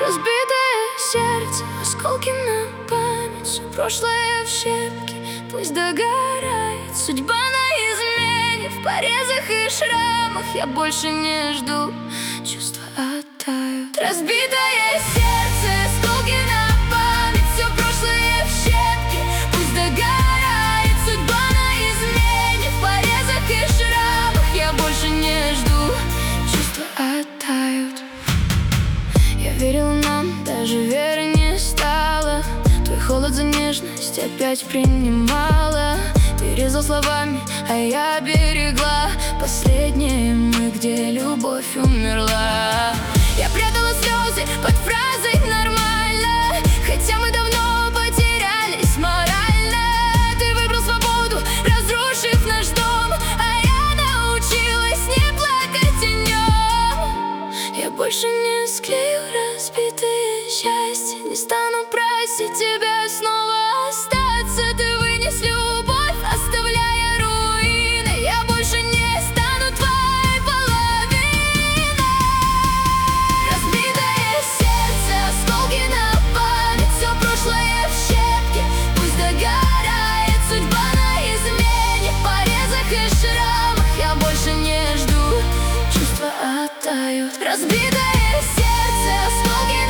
Разбитое сердце, осколки на память, все прошлое в щепки, пусть догорает. Судьба на измене, в порезах и шрамах. Я больше не жду, чувства оттают. Разбитое сердце, осколки на память, все прошлое в щепки, пусть догорает. Судьба на измене, в порезах и шрамах. Я больше не жду, чувства оттают. Я верил нам, даже веры не стало. Твой холод за нежность опять принимала. Ты резал словами, а я берегла последние мы, где любовь умерла. Я прятала слезы под фразой «нормально», хотя мы давно потерялись морально. Ты выбрал свободу, разрушив наш дом, а я научилась не плакать о нем. Я больше не склею разбитые счастья, не стану просить тебя снова остаться. Ты вынес любовь, оставляя руины. Я больше не стану твоей половиной. Разбитое сердце, осколки на память, все прошлое в щепки, пусть догорает. Судьба на измене, в порезах и шрамах. Я больше не жду, чувства оттают. Разбитое сердце, осколки